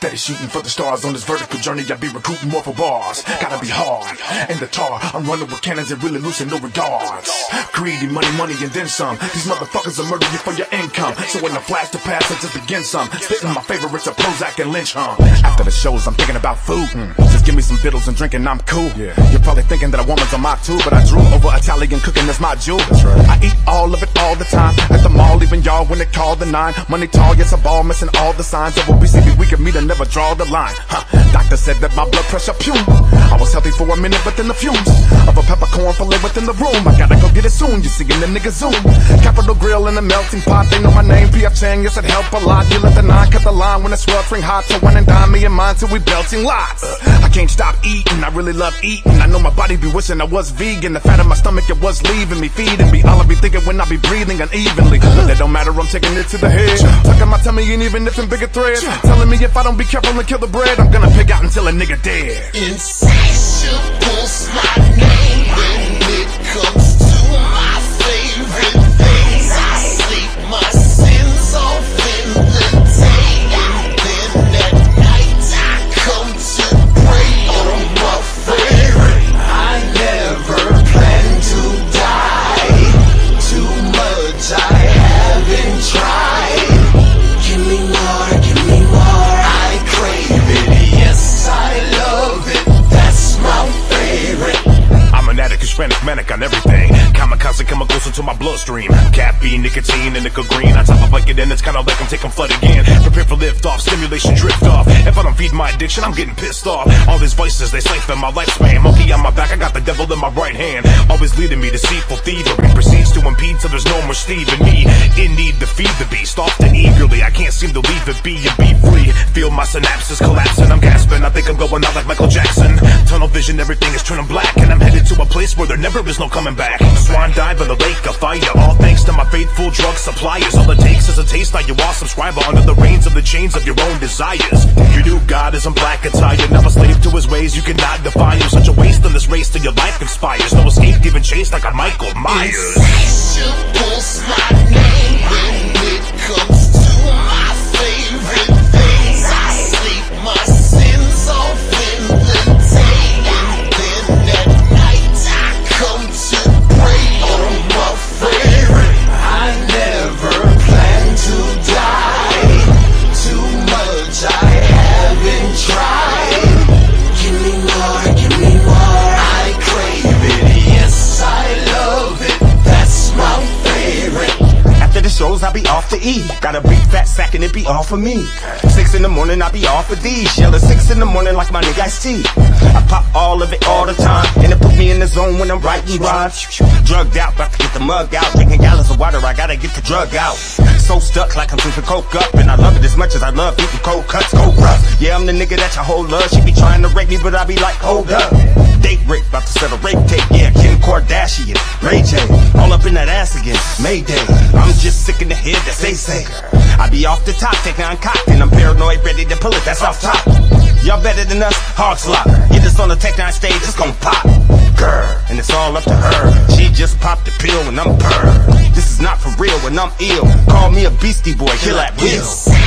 Steady shooting for the stars on this vertical journey. I be recruiting more for bars. Gotta be hard and the tar. I'm running with cannons and really losing no regards. Greedy money, money and then some. These motherfuckers will murder you for your income. So when the flash to pass, I just begin some. Spitting my favorites of Prozac and Lynch hum. After the shows, I'm thinking about food. Just give me some vittles and drinking, I'm cool. You're probably thinking that a woman's a mock too, but I drew over Italian cooking, that's my jewel. I eat all of it all the time. At the mall, even y'all when they call the 9. Money tall, yes, a ball, missing all the signs of obesity. Weak of me to never draw the line. Doctor said that my blood pressure pume. I was healthy for a minute, but then the fumes of a peppercorn fillet within the room. I gotta go get it soon, you seeing the nigga zoom. Capital Grill in the melting pot, they know my name, P.F. Chang, yes it help a lot. You let the 9 cut the line when it's sweltering hot. So one and dime me and mine till we belting lots. I can't stop eating, I really love eating. I know my body be wishing I was vegan. The fat in my stomach, it was leaving me, feeding me. All I be thinking when I be breathing unevenly. But that don't matter, I'm taking it to the head. Tucking my tummy and even if in bigger threads. Telling me if I don't be careful and kill the bread, I'm gonna pig out until a nigga dead. Insatiable's my name when it comes to my favorite things. I sleep my sins off in the day, and then at night I come to pray on my favorite. I never plan to die. Too much I haven't tried. Give me more, give me more. I crave it, yes I love it. That's my favorite. I'm an addict, Hispanic, manic on everything. Kamikaze chemicals into my bloodstream. Caffeine, nicotine, indica green. On top of like it in, it's kinda like I'm taking flood again. Prepare for lift off, stimulation drift off. If I don't feed my addiction, I'm getting pissed off. All these vices, they siphon my lifespan. Monkey on my back, I got the devil in my right hand. Always leading me to deceitful thievery. Proceeds to impede till there's no more Steve in me. In need to feed the beast, often eagerly. I can't seem to leave it be and be free. Feel my synapses collapsing, I'm gasping. I think I'm going out like Michael Jackson. Tunnel vision, everything is turning black. And I'm headed to a place where there never is no coming back. Swan dive in the lake of fire. All thanks to my faithful drug suppliers. All it takes is a taste, now you are subscriber. Under the reins of the chains of your own desires. Your new God is in black attire. Never slave to his ways, you cannot defy him. Such a waste in this race till your life expires. No escape, giving chase like a Michael Myers. Insatiable's my name when it comes to my favorite things. I sleep my sins off in the day, and then at night I come to pray on my favorite. I never plan to die. Too much I haven't tried. Give me more, give me more. I crave it, yes I love it. That's my favorite. After the shows, I be off to eat. Got a big fat sack and it be all for me. 6 in the morning, I be off for these. Yell at 6 in the morning like my nigga Ice-T. I pop all of it all the time, and it put me in the zone when I'm writing rhymes. Drugged out, about to get the mug out. Drinking gallons of water, I gotta get the drug out. So stuck like I'm drinking coke up, and I love it as much as I love eating cold cuts, cold rough. Yeah, I'm the nigga that your whole love. She be trying to rape me, but I be like, hold up. Date rape, about to set a rape tape. Yeah, Kim Kardashian, Ray J, all up in that ass again. Mayday, I'm just sick in the head that say. I be off the top, taking on cock, and I'm paranoid, ready to pull it. That's off top. Y'all better than us, hog slaughter. Get us on the Tech 9 stage, it's gon' pop. Girl, and it's all up to her. She just popped the pill and I'm purr. This is not for real when I'm ill. Call me a beastie boy, kill at will.